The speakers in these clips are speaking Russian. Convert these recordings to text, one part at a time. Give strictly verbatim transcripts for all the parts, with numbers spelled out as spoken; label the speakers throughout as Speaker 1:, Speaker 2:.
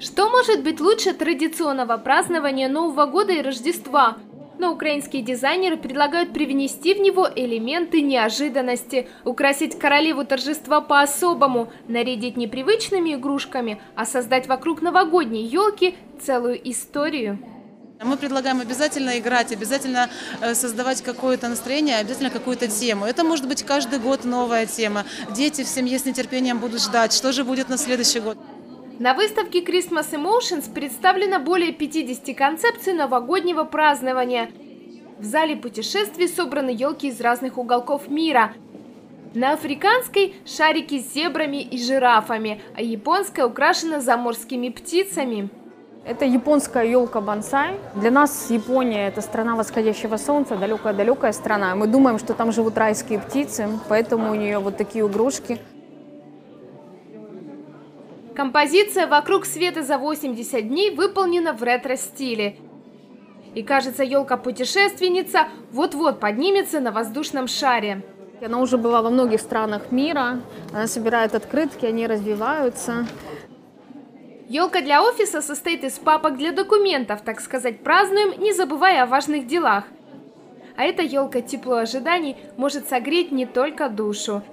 Speaker 1: Что может быть лучше традиционного празднования Нового года и Рождества? Но украинские дизайнеры предлагают привнести в него элементы неожиданности, украсить королеву торжества по-особому, нарядить не привычными игрушками, а создать вокруг новогодней елки целую историю.
Speaker 2: Мы предлагаем обязательно играть, обязательно создавать какое-то настроение, обязательно какую-то тему. Это может быть каждый год новая тема. Дети в семье с нетерпением будут ждать, что же будет на следующий год.
Speaker 1: На выставке Christmas Emotions представлено более пятидесяти концепций новогоднего празднования. В зале путешествий собраны елки из разных уголков мира. На африканской – шарики с зебрами и жирафами, а японская украшена заморскими птицами.
Speaker 3: Это японская елка бонсай. Для нас Япония – это страна восходящего солнца, далекая-далекая страна. Мы думаем, что там живут райские птицы, поэтому у нее вот такие игрушки.
Speaker 1: Композиция «Вокруг света за восемьдесят дней» выполнена в ретро-стиле. И кажется, елка-путешественница вот-вот поднимется на воздушном шаре.
Speaker 3: Она уже была во многих странах мира. Она собирает открытки, они развиваются.
Speaker 1: Елка для офиса состоит из папок для документов, так сказать, празднуем, не забывая о важных делах. А эта елка тепло ожиданий может согреть не только душу.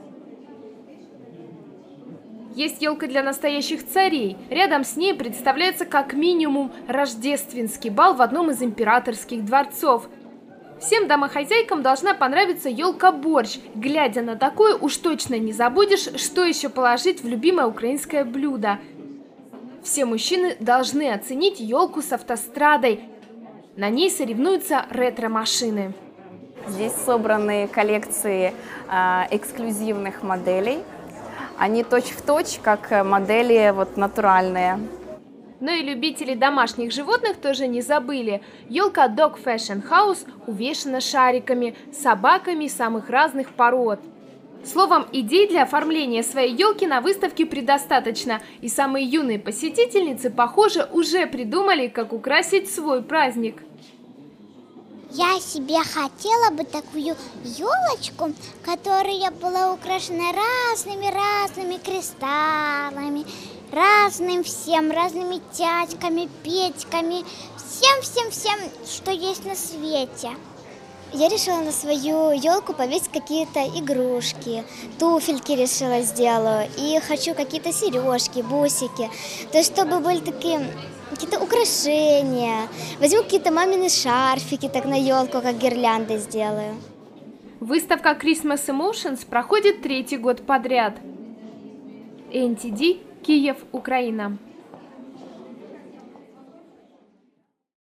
Speaker 1: Есть елка для настоящих царей. Рядом с ней представляется как минимум рождественский бал в одном из императорских дворцов. Всем домохозяйкам должна понравиться елка-борщ. Глядя на такое, уж точно не забудешь, что еще положить в любимое украинское блюдо. Все мужчины должны оценить елку с автострадой. На ней соревнуются ретро-машины.
Speaker 4: Здесь собраны коллекции э, эксклюзивных моделей. Они точь-в-точь, как модели вот, натуральные.
Speaker 1: Но и любители домашних животных тоже не забыли. Елка Dog Fashion House увешана шариками, собаками самых разных пород. Словом, идей для оформления своей елки на выставке предостаточно. И самые юные посетительницы, похоже, уже придумали, как украсить свой праздник.
Speaker 5: Я себе хотела бы такую елочку, которая была украшена разными-разными кристаллами, разным всем, разными тятьками, петьками, всем-всем-всем, что есть на свете. Я решила на свою елку повесить какие-то игрушки, туфельки решила сделаю, и хочу какие-то сережки, бусики, то есть чтобы были такие... какие-то украшения. Возьму какие-то мамины шарфики, так на елку, как гирлянды сделаю.
Speaker 1: Выставка Christmas Emotions проходит третий год подряд. эн ти ди, Киев, Украина.